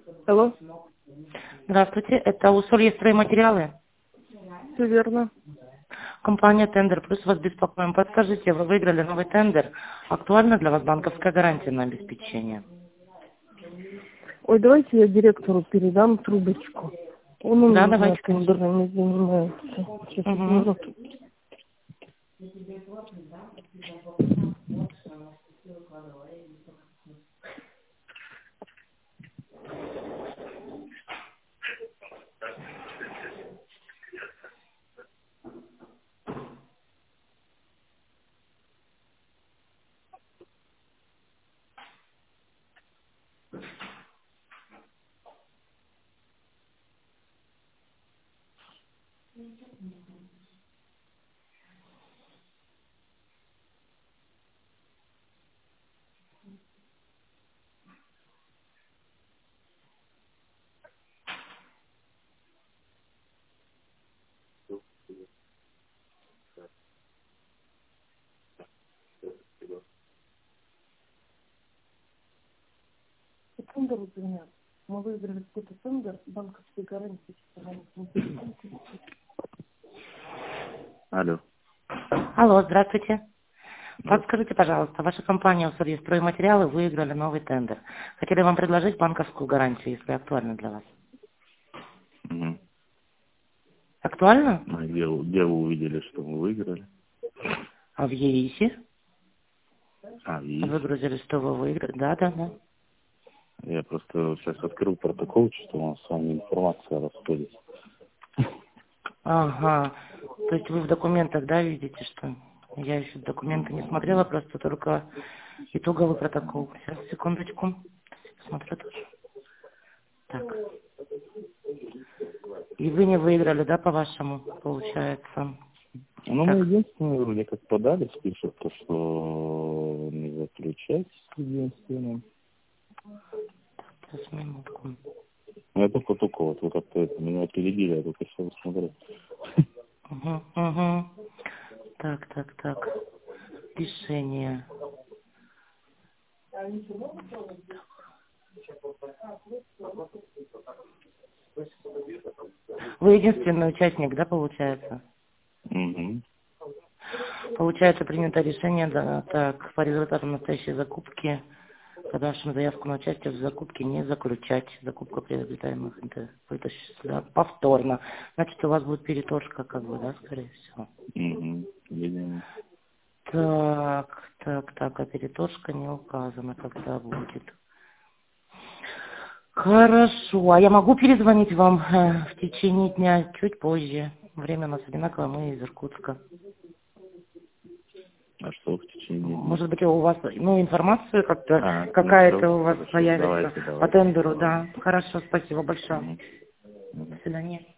Алло, Здравствуйте, это Усолье стройматериалы. все верно. Компания Тендер Плюс вас беспокоим. Подскажите, вы выиграли новый тендер. Актуальна для вас банковская гарантия на обеспечение? Ой, давайте я директору передам трубочку. Он у Да, меня давайте, конечно. тендерами занимается. Сейчас, одну Угу. минуту. Тендер звонят. Мы выиграли какой-то тендер банковской гарантии. Алло. Алло, здравствуйте. Да. Подскажите, пожалуйста, ваша компания Усолье стройматериалы выиграли новый тендер. Хотели вам предложить банковскую гарантию, если актуально для вас. Мгм. Актуально? А где вы увидели, что вы выиграли? А в ЕИСе Видите. выгрузили, что вы выиграли. Да, да, да. Я просто сейчас открыл протокол, что у нас с вами информация расходится. Ага. То есть вы в документах, да, видите, что я еще документы не смотрела, просто только итоговый протокол. Сейчас, секундочку. Смотрю тоже. Так. И вы не выиграли, да, по-вашему, получается? Ну, мы Так, единственное, вроде как подали, пишет, то, что не заключать с единственным. сейчас, минутку. Ну, я только вот вы как-то меня опередили, я только все смотрю. Угу, угу. Так, так, так. Решение. Вы единственный участник, да, получается? Угу. Получается, принято решение, да, так, по результатам настоящей закупки, подавшим заявку на участие в закупке, не заключать закупку приобретаемых да, повторно. Значит, у вас будет переторжка, как бы, да, скорее всего. Угу. Видимо. Так, так, так, а переторжка не указана, когда будет. Хорошо, а я могу перезвонить вам в течение дня чуть позже? Время у нас одинаковое, мы из Иркутска. А что в течение дня? Может быть, у вас, ну, информацию как-то, Ну все, какая-то у вас хорошо. появится Давайте, по давайте. тендеру, да. Хорошо, спасибо большое. Угу. До свидания.